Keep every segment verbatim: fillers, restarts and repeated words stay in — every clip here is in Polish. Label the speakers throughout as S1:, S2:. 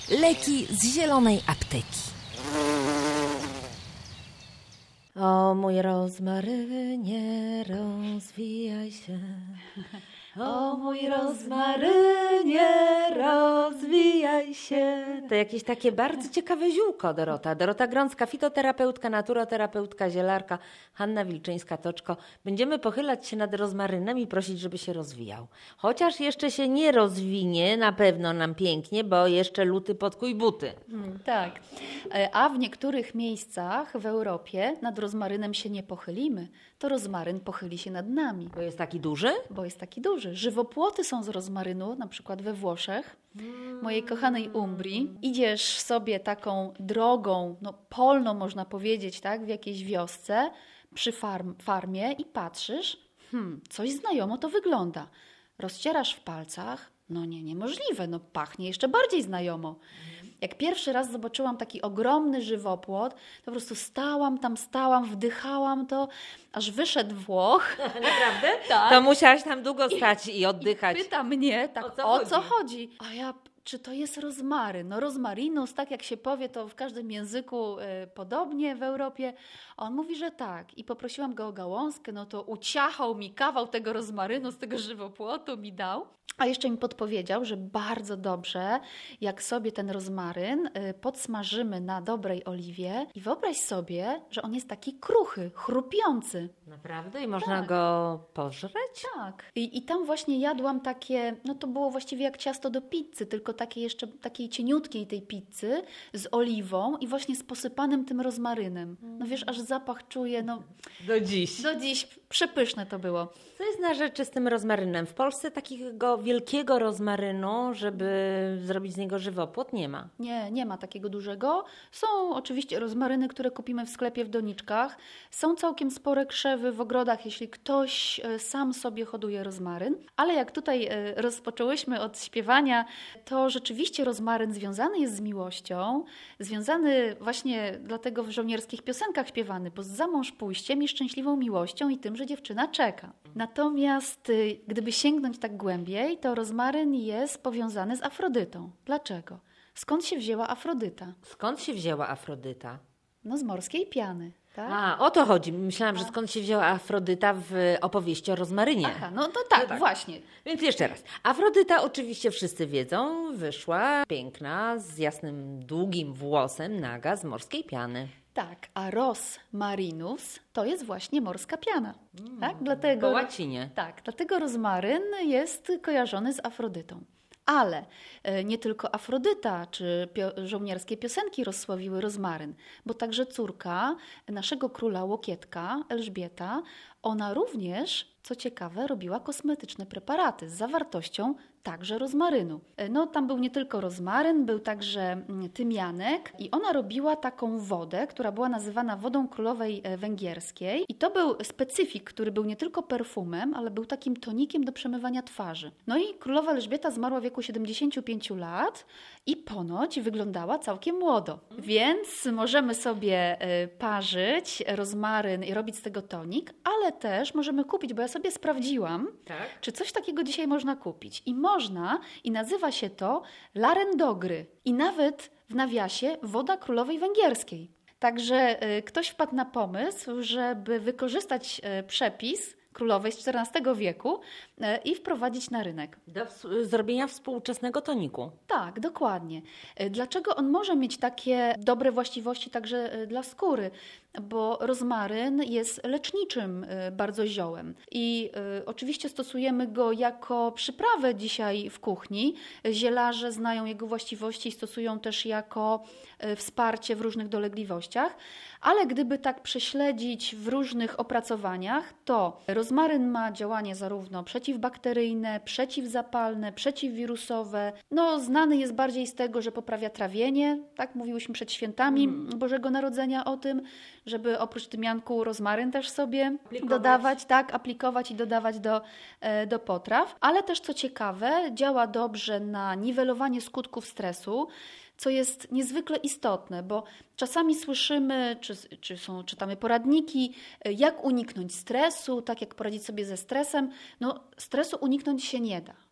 S1: Leki z zielonej apteki. O mój rozmarynie, rozwijaj się. O mój rozmarynie, rozwijaj się. To jakieś takie bardzo ciekawe ziółko, Dorota. Dorota Grącka, fitoterapeutka, naturoterapeutka, zielarka, Hanna Wilczyńska-Toczko. Będziemy pochylać się nad rozmarynem i prosić, żeby się rozwijał. Chociaż jeszcze się nie rozwinie, na pewno nam pięknie, bo jeszcze luty podkuj buty.
S2: Hmm, tak. A w niektórych miejscach w Europie nad rozmarynem się nie pochylimy. To rozmaryn pochyli się nad nami.
S1: Bo jest taki duży?
S2: Bo jest taki duży. Żywopłoty są z rozmarynu, na przykład we Włoszech, mojej kochanej Umbrii. Idziesz sobie taką drogą, no polną można powiedzieć, tak, w jakiejś wiosce, przy farm, farmie i patrzysz, hmm, coś znajomo to wygląda. Rozcierasz w palcach, no nie, niemożliwe, no pachnie jeszcze bardziej znajomo. Jak pierwszy raz zobaczyłam taki ogromny żywopłot, to po prostu stałam tam, stałam, wdychałam to, aż wyszedł Włoch.
S1: Naprawdę?
S2: Tak.
S1: To musiałaś tam długo stać i, i oddychać.
S2: I pyta mnie, tak,
S1: o co,
S2: o
S1: chodzi?
S2: co chodzi? A ja, czy to jest rozmaryn? No rozmarinus, tak jak się powie, to w każdym języku y, podobnie w Europie. A on mówi, że tak. I poprosiłam go o gałązkę, no to uciachał mi kawał tego rozmarynu z tego żywopłotu, mi dał. A jeszcze mi podpowiedział, że bardzo dobrze, jak sobie ten rozmaryn y, podsmażymy na dobrej oliwie i wyobraź sobie, że on jest taki kruchy, chrupiący.
S1: Naprawdę? I można
S2: Tak.
S1: go pożreć?
S2: Tak. I, I tam właśnie jadłam takie, no to było właściwie jak ciasto do pizzy, tylko takie jeszcze takiej cieniutkiej tej pizzy z oliwą i właśnie z posypanym tym rozmarynem. No wiesz, aż zapach czuję, no
S1: Do dziś.
S2: do dziś przepyszne to było.
S1: Co jest na rzeczy z tym rozmarynem? W Polsce takiego wielkiego rozmarynu, żeby zrobić z niego żywopłot, nie ma.
S2: Nie, nie ma takiego dużego. Są oczywiście rozmaryny, które kupimy w sklepie w doniczkach. Są całkiem spore krzewy w ogrodach, jeśli ktoś e, sam sobie hoduje rozmaryn. Ale jak tutaj e, rozpoczęłyśmy od śpiewania, to rzeczywiście rozmaryn związany jest z miłością. Związany właśnie dlatego w żołnierskich piosenkach śpiewany, bo z za mąż pójściem i szczęśliwą miłością i tym, że dziewczyna czeka. Natomiast y, gdyby sięgnąć tak głębiej, to rozmaryn jest powiązany z Afrodytą. Dlaczego? Skąd się wzięła Afrodyta?
S1: Skąd się wzięła Afrodyta?
S2: No z morskiej piany, tak?
S1: A, o to chodzi. Myślałam, że skąd się wzięła Afrodyta w opowieści o rozmarynie.
S2: Aha, no to tak,
S1: No tak.
S2: właśnie.
S1: Więc jeszcze raz. Afrodyta, oczywiście wszyscy wiedzą, wyszła piękna, z jasnym, długim włosem, naga, z morskiej piany.
S2: Tak, a ros marinus to jest właśnie morska piana. Tak? Dlatego,
S1: Po łacinie.
S2: Tak, dlatego rozmaryn jest kojarzony z Afrodytą. Ale e, nie tylko Afrodyta czy pio- żołnierskie piosenki rozsławiły rozmaryn, bo także córka naszego króla Łokietka, Elżbieta, ona również, co ciekawe, robiła kosmetyczne preparaty z zawartością także rozmarynu. E, No tam był nie tylko rozmaryn, był także mm, tymianek i ona robiła taką wodę, która była nazywana wodą królowej e, węgierskiej i to był specyfik, który był nie tylko perfumem, ale był takim tonikiem do przemywania twarzy. No i królowa Elżbieta zmarła w wieku siedemdziesięciu pięciu lat i ponoć wyglądała całkiem młodo. Więc możemy sobie e, parzyć rozmaryn i robić z tego tonik, ale też możemy kupić, bo ja sobie sprawdziłam,
S1: Tak?
S2: czy coś takiego dzisiaj można kupić. I można, i nazywa się to larendogry. I nawet w nawiasie woda królowej węgierskiej. Także y, ktoś wpadł na pomysł, żeby wykorzystać y, przepis królowej z czternastego wieku y, i wprowadzić na rynek.
S1: Do ws- zrobienia współczesnego toniku.
S2: Tak, dokładnie. Y, Dlaczego on może mieć takie dobre właściwości także y, dla skóry? Bo rozmaryn jest leczniczym y, bardzo ziołem i y, oczywiście stosujemy go jako przyprawę dzisiaj w kuchni. Zielarze znają jego właściwości i stosują też jako y, wsparcie w różnych dolegliwościach, ale gdyby tak prześledzić w różnych opracowaniach, to rozmaryn ma działanie zarówno przeciwbakteryjne, przeciwzapalne, przeciwwirusowe. No, znany jest bardziej z tego, że poprawia trawienie, tak mówiłyśmy przed świętami mm. Bożego Narodzenia o tym, żeby oprócz tymianku rozmaryn też sobie
S1: Aplikować.
S2: dodawać, tak, aplikować i dodawać do, e, do potraw. Ale też co ciekawe, działa dobrze na niwelowanie skutków stresu, co jest niezwykle istotne, bo czasami słyszymy, czy, czy są, czytamy poradniki, jak uniknąć stresu, tak jak poradzić sobie ze stresem. No, stresu uniknąć się nie da.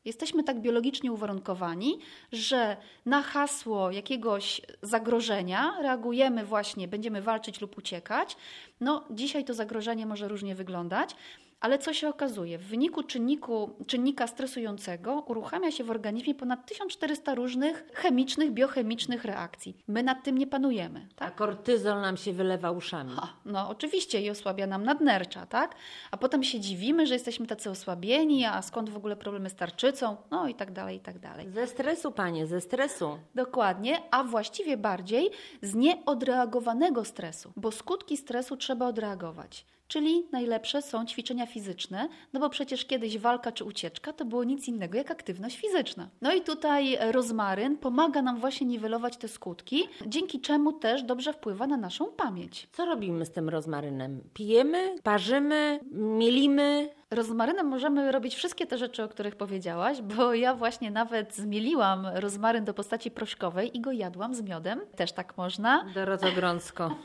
S2: Jesteśmy tak biologicznie uwarunkowani, że na hasło jakiegoś zagrożenia reagujemy właśnie, będziemy walczyć lub uciekać. No, dzisiaj to zagrożenie może różnie wyglądać, ale co się okazuje? W wyniku czynniku, czynnika stresującego uruchamia się w organizmie ponad tysiąc czterysta różnych chemicznych, biochemicznych reakcji. My nad tym nie panujemy.
S1: Tak? A kortyzol nam się wylewa uszami.
S2: Ha, no oczywiście i osłabia nam nadnercza, tak? A potem się dziwimy, że jesteśmy tacy osłabieni, a skąd w ogóle problemy z tarczycą? No i tak dalej, i tak dalej.
S1: Ze stresu, panie, ze stresu.
S2: Dokładnie, a właściwie bardziej z nieodreagowanego stresu, bo skutki stresu trzeba odreagować. Czyli najlepsze są ćwiczenia fizyczne, no bo przecież kiedyś walka czy ucieczka to było nic innego jak aktywność fizyczna. No i tutaj rozmaryn pomaga nam właśnie niwelować te skutki, dzięki czemu też dobrze wpływa na naszą pamięć.
S1: Co robimy z tym rozmarynem? Pijemy, parzymy, mielimy?
S2: Rozmarynem możemy robić wszystkie te rzeczy, o których powiedziałaś, bo ja właśnie nawet zmieliłam rozmaryn do postaci proszkowej i go jadłam z miodem. Też tak można.
S1: Doroto Grącko.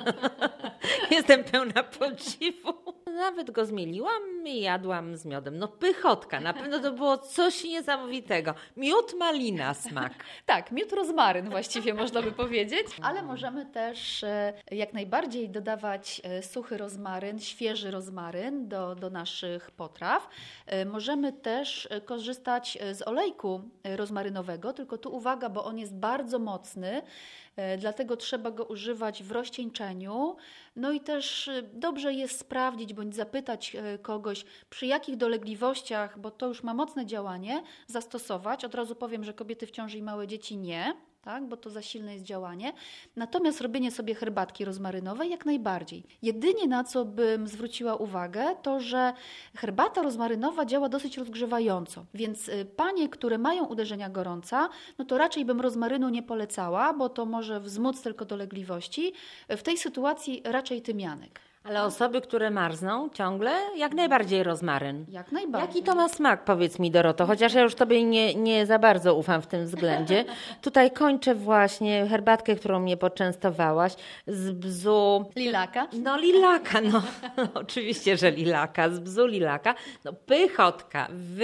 S1: Jestem pełna podziwu. Nawet go zmieliłam i jadłam z miodem. No pychotka, na pewno to było coś niesamowitego. Miód malina smak.
S2: Tak, miód rozmaryn właściwie można by powiedzieć. Ale możemy też jak najbardziej dodawać suchy rozmaryn, świeży rozmaryn do, do naszych potraw. Możemy też korzystać z olejku rozmarynowego, tylko tu uwaga, bo on jest bardzo mocny, dlatego trzeba go używać w rozcieńczeniu. No i też dobrze jest sprawdzić bądź zapytać kogoś, przy jakich dolegliwościach, bo to już ma mocne działanie, zastosować. Od razu powiem, że kobiety w ciąży i małe dzieci nie, tak, bo to za silne jest działanie. Natomiast robienie sobie herbatki rozmarynowej jak najbardziej. Jedynie na co bym zwróciła uwagę, to że herbata rozmarynowa działa dosyć rozgrzewająco, więc panie, które mają uderzenia gorąca, no to raczej bym rozmarynu nie polecała, bo to może wzmóc tylko dolegliwości. W tej sytuacji raczej tymianek.
S1: Ale osoby, które marzną ciągle, jak najbardziej rozmaryn.
S2: Jak najbardziej.
S1: Jaki to ma smak, powiedz mi, Doroto, chociaż ja już Tobie nie, nie za bardzo ufam w tym względzie. Tutaj kończę właśnie herbatkę, którą mnie poczęstowałaś z bzu...
S2: Lilaka?
S1: No lilaka, no oczywiście, że lilaka, z bzu lilaka. No pychotka,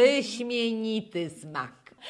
S1: wyśmienity smak.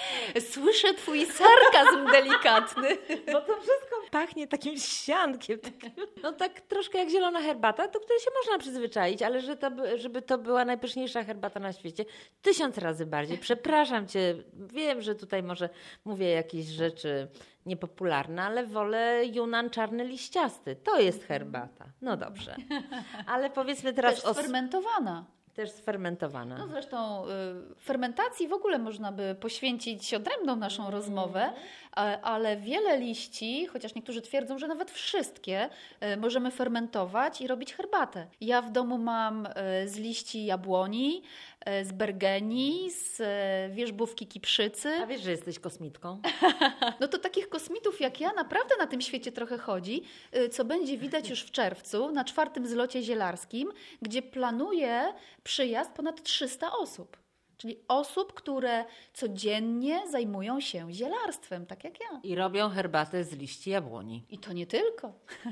S2: Słyszę twój sarkazm delikatny.
S1: Bo to wszystko pachnie takim siankiem. Takim, no tak troszkę jak zielona herbata, do której się można przyzwyczaić, ale że to, żeby to była najpyszniejsza herbata na świecie, tysiąc razy bardziej. Przepraszam Cię, wiem, że tutaj może mówię jakieś rzeczy niepopularne, ale wolę Yunnan czarny liściasty. To jest herbata. No dobrze. Ale powiedzmy teraz
S2: Też o... sfermentowana.
S1: Też sfermentowana.
S2: No zresztą y, fermentacji w ogóle można by poświęcić odrębną naszą mm. rozmowę, a, ale wiele liści, chociaż niektórzy twierdzą, że nawet wszystkie y, możemy fermentować i robić herbatę. Ja w domu mam y, z liści jabłoni, y, z bergenii, z y, wierzbówki kiprzycy.
S1: A wiesz, że jesteś kosmitką?
S2: No to takich kosmitów jak ja naprawdę na tym świecie trochę chodzi, y, co będzie widać już w czerwcu na czwartym zlocie zielarskim, gdzie planuję przyjazd ponad trzysta osób. Czyli osób, które codziennie zajmują się zielarstwem, tak jak ja.
S1: I robią herbatę z liści jabłoni.
S2: I to nie tylko.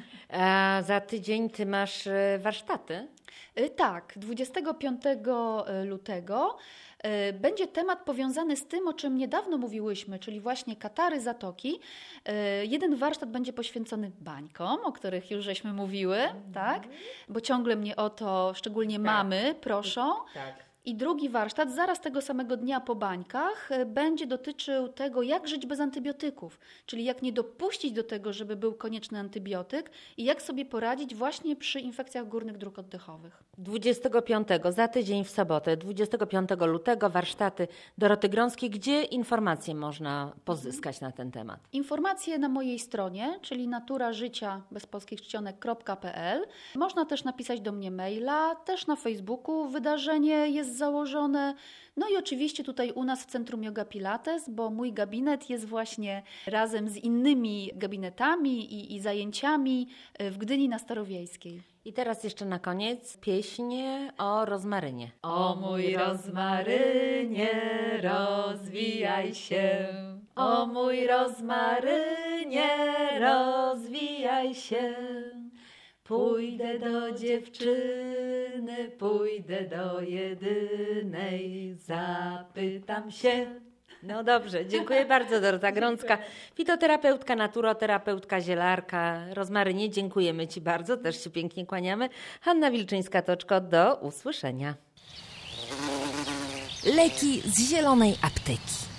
S1: A za tydzień ty masz warsztaty?
S2: Tak, dwudziestego piątego lutego będzie temat powiązany z tym, o czym niedawno mówiłyśmy, czyli właśnie Katary, zatoki. Jeden warsztat będzie poświęcony bańkom, o których już żeśmy mówiły, mm. tak? Bo ciągle mnie o to, szczególnie tak. mamy, proszą.
S1: Tak.
S2: I drugi warsztat zaraz tego samego dnia po bańkach będzie dotyczył tego, jak żyć bez antybiotyków, czyli jak nie dopuścić do tego, żeby był konieczny antybiotyk i jak sobie poradzić właśnie przy infekcjach górnych dróg oddechowych.
S1: dwudziestego piątego, za tydzień w sobotę, dwudziestego piątego lutego warsztaty Doroty Grąckiej. Gdzie informacje można pozyskać na ten temat?
S2: Informacje na mojej stronie, czyli natura życia bez polskich czcionek kropka pe el. Można też napisać do mnie maila, też na Facebooku wydarzenie jest założone. No i oczywiście tutaj u nas w Centrum Yoga Pilates, bo mój gabinet jest właśnie razem z innymi gabinetami i, i zajęciami w Gdyni na Starowiejskiej.
S1: I teraz jeszcze na koniec pieśń o rozmarynie.
S2: O mój rozmarynie, rozwijaj się. O mój rozmarynie, rozwijaj się.
S1: Pójdę do dziewczyny, pójdę do jedynej, zapytam się. No dobrze, dziękuję bardzo, Dorota Grącka, fitoterapeutka, naturoterapeutka, zielarka. Rozmarynie, dziękujemy Ci bardzo, też się pięknie kłaniamy. Hanna Wilczyńska-Toczko, do usłyszenia.
S3: Leki z zielonej apteki.